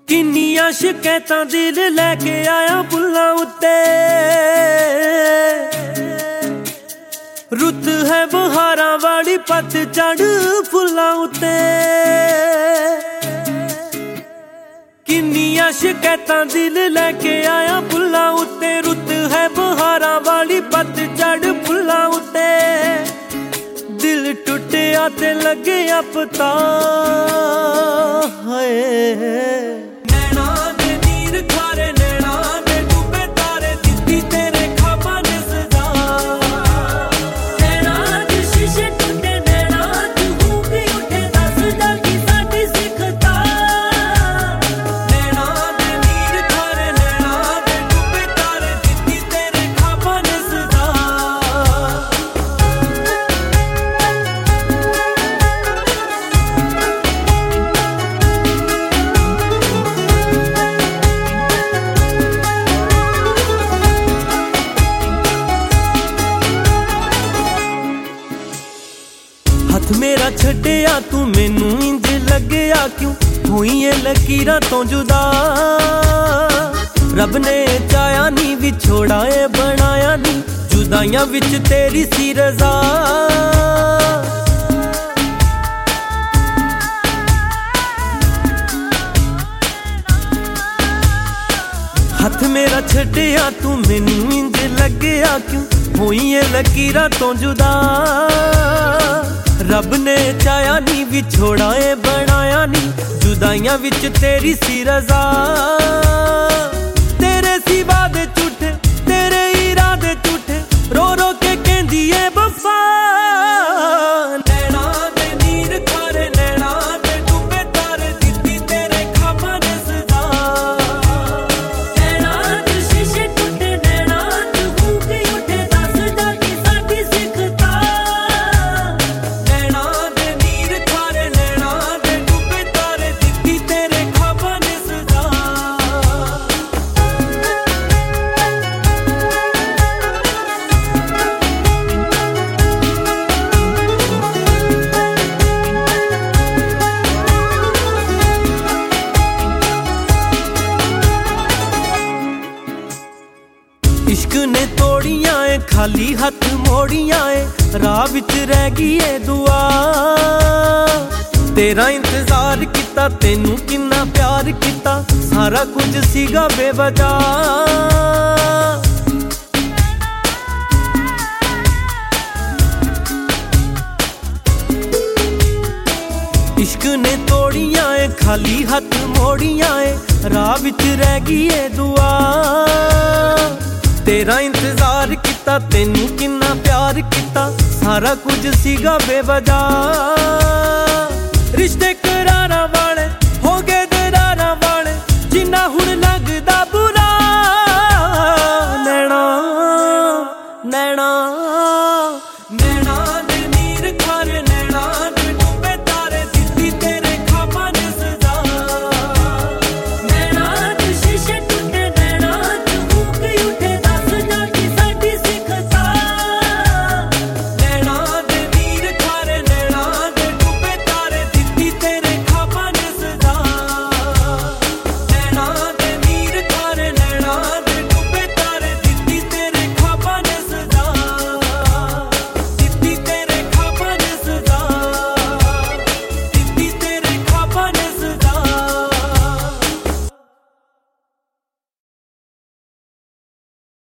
किन्नियां शिकायतां दिल लैके आया बुल्लां उत्ते। रुत है बहारां वाली पतझड़ फुल्लां उत्ते। किन्नियां शिकायतां दिल लैके आया बुल्लां उत्ते। रुत है बहारां वाली पतझड़ फुल्लां उत्ते। दिल टुटिया ते लगे पता है। हथ मेरा छड्डिया तू मैनू इंज लगया क्यों होई ये लकीरां तो जुदा। रब ने चाया नी विछोड़ा ए बनाया नी जुदाइयां विच तेरी सी रज़ा। हथ मेरा छड्डिया तू मैनू इंज लगया क्यों होई ये लकीरां तो जुदा। रब ने चाया नी विछोड़ा ए बनाया नी जुदाइयां विच तेरी सी रज़ा। तेरे सिवा दे झूठे तेरे इरादे झूठे रो रो के कहंदी ए वफा। नैना दे नीर खारे नैना दे डूबे तारे दित्ती तेरे ख्वाबां ने सज़ा। नैना दे शीशे टूटे नैना दे भूख उठे दसदा कि साडी सिखता। इश्क ने तोड़ियां ए खाली हथ मोड़ियां ए राह विच रह गई ए दुआ। तेरा इंतजार किता तेनू किन्ना प्यार किता सारा कुछ सीगा बेवजह। इश्क ने तोड़ियां ए खाली हथ मोड़ियां ए राह विच रह गई ए दुआ। तेरा इंतजार किता तेनू किन्ना प्यार किता सारा कुछ सीगा बेवजह। रिश्ते करारा